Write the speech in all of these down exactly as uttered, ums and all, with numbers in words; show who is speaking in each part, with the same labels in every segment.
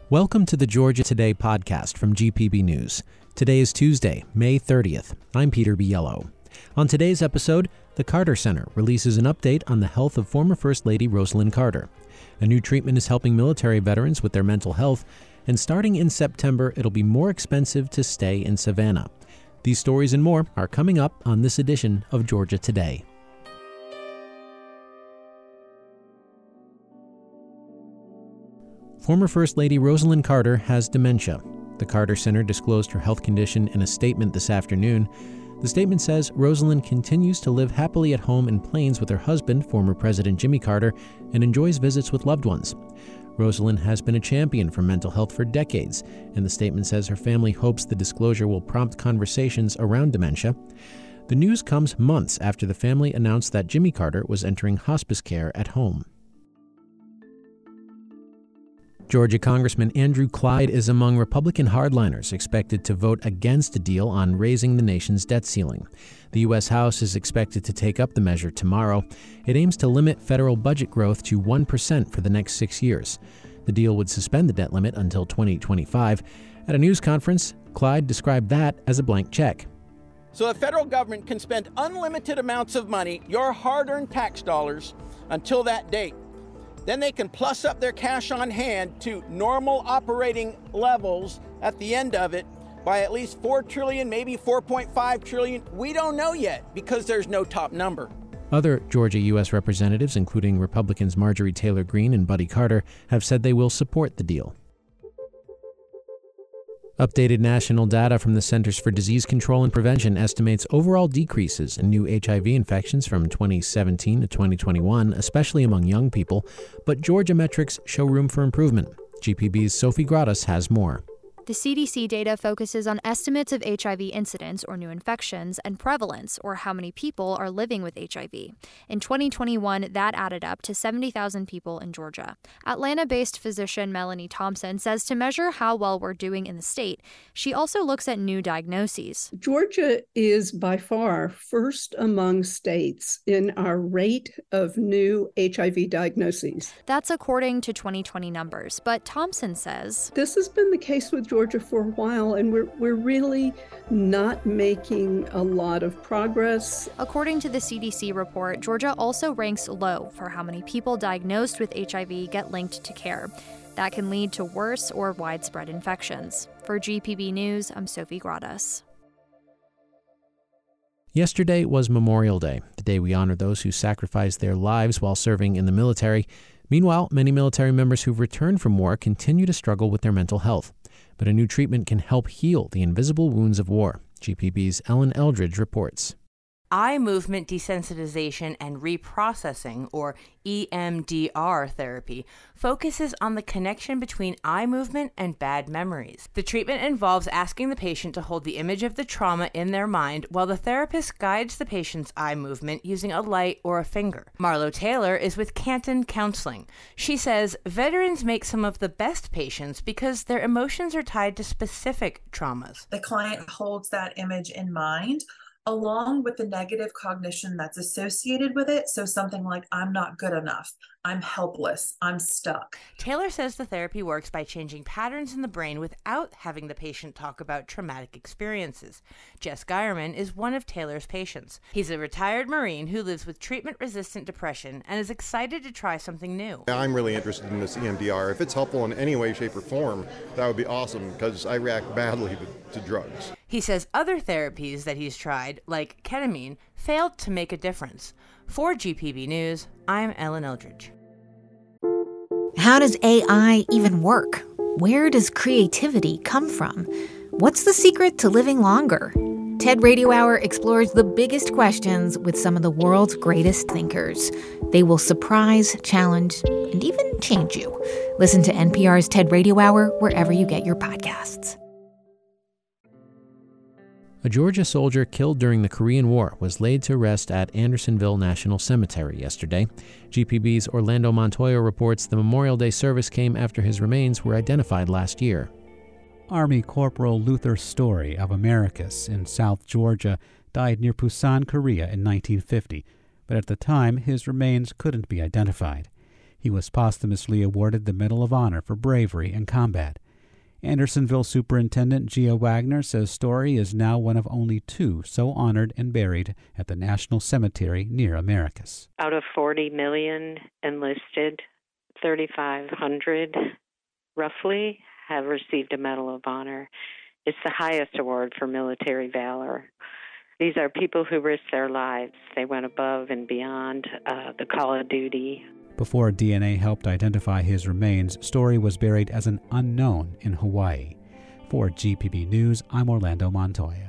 Speaker 1: Welcome to the Georgia Today podcast from G P B News. Today is Tuesday, May thirtieth. I'm Peter Biello. On today's episode, the Carter Center releases an update on the health of former First Lady Rosalynn Carter. A new treatment is helping military veterans with their mental health, and starting in September, it'll be more expensive to stay in Savannah. These stories and more are coming up on this edition of Georgia Today. Former First Lady Rosalynn Carter has dementia. The Carter Center disclosed her health condition in a statement this afternoon. The statement says Rosalynn continues to live happily at home in Plains with her husband, former President Jimmy Carter, and enjoys visits with loved ones. Rosalynn has been a champion for mental health for decades, and the statement says her family hopes the disclosure will prompt conversations around dementia. The news comes months after the family announced that Jimmy Carter was entering hospice care at home. Georgia Congressman Andrew Clyde is among Republican hardliners expected to vote against a deal on raising the nation's debt ceiling. The U S House is expected to take up the measure tomorrow. It aims to limit federal budget growth to one percent for the next six years. The deal would suspend the debt limit until twenty twenty-five. At a news conference, Clyde described that as a blank check.
Speaker 2: So the federal government can spend unlimited amounts of money, your hard-earned tax dollars, until that date. Then they can plus up their cash on hand to normal operating levels at the end of it by at least four trillion dollars, maybe four point five trillion dollars. We don't know yet because there's no top number.
Speaker 1: Other Georgia U S representatives, including Republicans Marjorie Taylor Greene and Buddy Carter, have said they will support the deal. Updated national data from the Centers for Disease Control and Prevention estimates overall decreases in new H I V infections from twenty seventeen to twenty twenty-one, especially among young people, but Georgia metrics show room for improvement. G P B's Sophie Gradas has more.
Speaker 3: The C D C data focuses on estimates of H I V incidence or new infections and prevalence, or how many people are living with H I V. In twenty twenty-one, that added up to seventy thousand people in Georgia. Atlanta-based physician Melanie Thompson says to measure how well we're doing in the state, she also looks at new diagnoses.
Speaker 4: Georgia is by far first among states in our rate of new H I V diagnoses.
Speaker 3: That's according to twenty twenty numbers, but Thompson says
Speaker 4: this has been the case with Georgia Georgia for a while, and we're we're really not making a lot of progress.
Speaker 3: According to the C D C report, Georgia also ranks low for how many people diagnosed with H I V get linked to care. That can lead to worse or widespread infections. For G P B News, I'm Sophie Gradas.
Speaker 1: Yesterday was Memorial Day, the day we honor those who sacrificed their lives while serving in the military. Meanwhile, many military members who've returned from war continue to struggle with their mental health. But a new treatment can help heal the invisible wounds of war. G P B's Ellen Eldridge reports.
Speaker 5: Eye movement desensitization and reprocessing, or E M D R therapy, focuses on the connection between eye movement and bad memories. The treatment involves asking the patient to hold the image of the trauma in their mind while the therapist guides the patient's eye movement using a light or a finger. Marlo Taylor is with Canton Counseling. She says veterans make some of the best patients because their emotions are tied to specific traumas.
Speaker 6: The client holds that image in mind, along with the negative cognition that's associated with it. So something like, I'm not good enough, I'm helpless, I'm stuck.
Speaker 5: Taylor says the therapy works by changing patterns in the brain without having the patient talk about traumatic experiences. Jess Geierman is one of Taylor's patients. He's a retired Marine who lives with treatment-resistant depression and is excited to try something new.
Speaker 7: I'm really interested in this E M D R. If it's helpful in any way, shape, or form, that would be awesome because I react badly to, to drugs.
Speaker 5: He says other therapies that he's tried, like ketamine, failed to make a difference. For G P B News, I'm Ellen Eldridge.
Speaker 8: How does A I even work? Where does creativity come from? What's the secret to living longer? TED Radio Hour explores the biggest questions with some of the world's greatest thinkers. They will surprise, challenge, and even change you. Listen to N P R's TED Radio Hour wherever you get your podcasts.
Speaker 1: A Georgia soldier killed during the Korean War was laid to rest at Andersonville National Cemetery yesterday. G P B's Orlando Montoya reports the Memorial Day service came after his remains were identified last year.
Speaker 9: Army Corporal Luther Story of Americus in South Georgia died near Busan, Korea in nineteen fifty, but at the time his remains couldn't be identified. He He was posthumously awarded the Medal of Honor for bravery in combat. Andersonville Superintendent Gia Wagner says Story is now one of only two so honored and buried at the National Cemetery near Americus.
Speaker 10: Out of forty million enlisted, thirty-five hundred roughly have received a Medal of Honor. It's the highest award for military valor. These are people who risked their lives. They went above and beyond uh, the call of duty.
Speaker 9: Before D N A helped identify his remains, Story was buried as an unknown in Hawaii. For G P B News, I'm Orlando Montoya.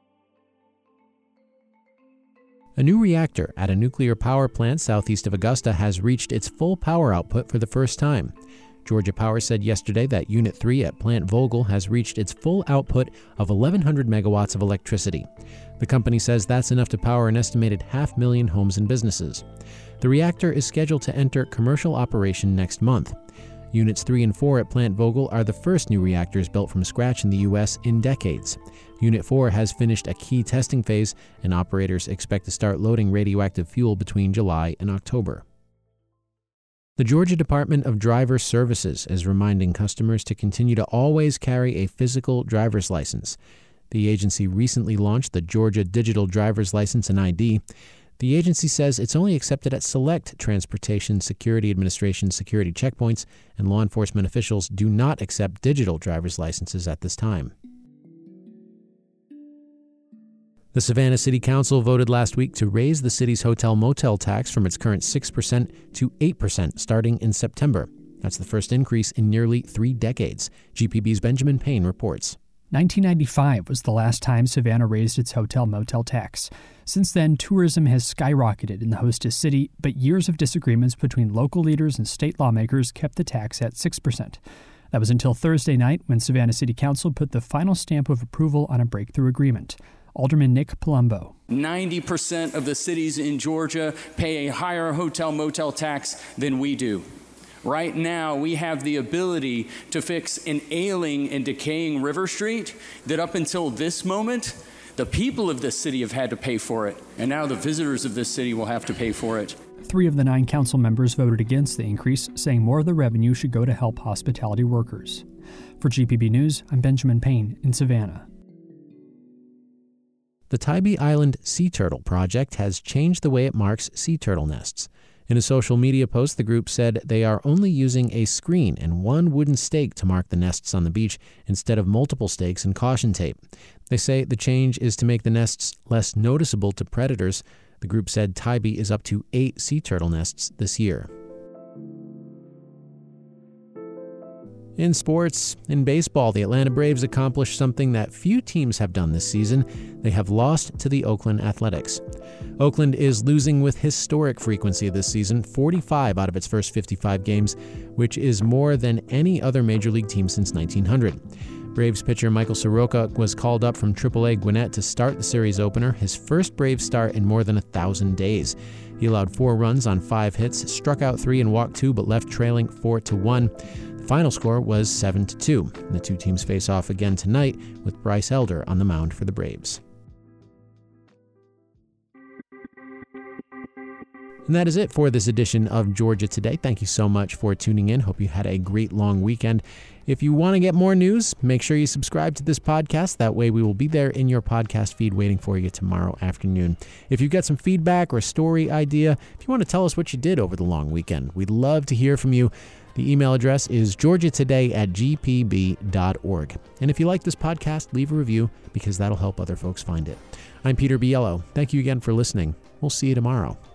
Speaker 1: A new reactor at a nuclear power plant southeast of Augusta has reached its full power output for the first time. Georgia Power said yesterday that Unit three at Plant Vogtle has reached its full output of eleven hundred megawatts of electricity. The company says that's enough to power an estimated half million homes and businesses. The reactor is scheduled to enter commercial operation next month. Units three and four at Plant Vogtle are the first new reactors built from scratch in the U S in decades. Unit four has finished a key testing phase, and operators expect to start loading radioactive fuel between July and October. The Georgia Department of Driver Services is reminding customers to continue to always carry a physical driver's license. The agency recently launched the Georgia Digital Driver's License and I D. The agency says it's only accepted at select Transportation Security Administration security checkpoints, and law enforcement officials do not accept digital driver's licenses at this time. The Savannah City Council voted last week to raise the city's hotel-motel tax from its current six percent to eight percent starting in September. That's the first increase in nearly three decades. G P B's Benjamin Payne reports.
Speaker 11: nineteen ninety-five was the last time Savannah raised its hotel-motel tax. Since then, tourism has skyrocketed in the hostess city, but years of disagreements between local leaders and state lawmakers kept the tax at six percent. That was until Thursday night when Savannah City Council put the final stamp of approval on a breakthrough agreement. Alderman Nick Palumbo.
Speaker 12: ninety percent of the cities in Georgia pay a higher hotel-motel tax than we do. Right now, we have the ability to fix an ailing and decaying River Street that up until this moment, the people of this city have had to pay for it, and now the visitors of this city will have to pay for it.
Speaker 11: Three of the nine council members voted against the increase, saying more of the revenue should go to help hospitality workers. For G P B News, I'm Benjamin Payne in Savannah.
Speaker 1: The Tybee Island Sea Turtle Project has changed the way it marks sea turtle nests. In a social media post, the group said they are only using a screen and one wooden stake to mark the nests on the beach instead of multiple stakes and caution tape. They say the change is to make the nests less noticeable to predators. The group said Tybee is up to eight sea turtle nests this year. In sports, in baseball, the Atlanta Braves accomplished something that few teams have done this season. They have lost to the Oakland Athletics. Oakland is losing with historic frequency this season, forty-five out of its first fifty-five games, which is more than any other major league team since nineteen hundred. Braves pitcher Michael Soroka was called up from triple A Gwinnett to start the series opener, his first Braves start in more than a thousand days. He allowed four runs on five hits, struck out three and walked two, but left trailing four to one. The final score was seven to two. The two teams face off again tonight with Bryce Elder on the mound for the Braves. And that is it for this edition of Georgia Today. Thank you so much for tuning in. Hope you had a great long weekend. If you want to get more news, make sure you subscribe to this podcast. That way we will be there in your podcast feed waiting for you tomorrow afternoon. If you've got some feedback or a story idea, if you want to tell us what you did over the long weekend, we'd love to hear from you. The email address is georgia today at g p b dot org. And if you like this podcast, leave a review because that'll help other folks find it. I'm Peter Biello. Thank you again for listening. We'll see you tomorrow.